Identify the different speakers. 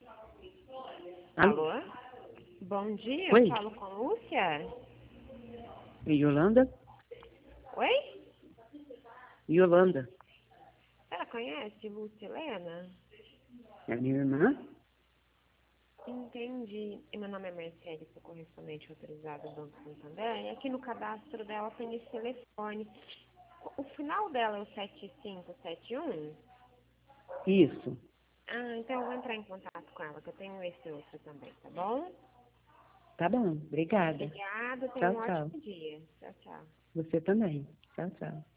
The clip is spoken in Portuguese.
Speaker 1: Alô?
Speaker 2: Alô? Bom dia,
Speaker 1: Oi?
Speaker 2: eu falo com Lúcia?
Speaker 1: Yolanda?
Speaker 2: Oi?
Speaker 1: Yolanda,
Speaker 2: Ela conhece Lúcia Helena?
Speaker 1: é minha irmã?
Speaker 2: Entendi. E meu nome é Marcele, sou correspondente autorizada do Banco Santander. E aqui no cadastro dela tem esse telefone. O final dela é o 7571?
Speaker 1: Isso.
Speaker 2: Ah, então eu vou entrar em contato com ela, que eu tenho esse outro também, tá bom?
Speaker 1: Tá bom, obrigada.
Speaker 2: Obrigada, tenha
Speaker 1: Tchau,
Speaker 2: um
Speaker 1: tchau.
Speaker 2: ótimo dia. Tchau, tchau.
Speaker 1: Você também. Tchau, tchau.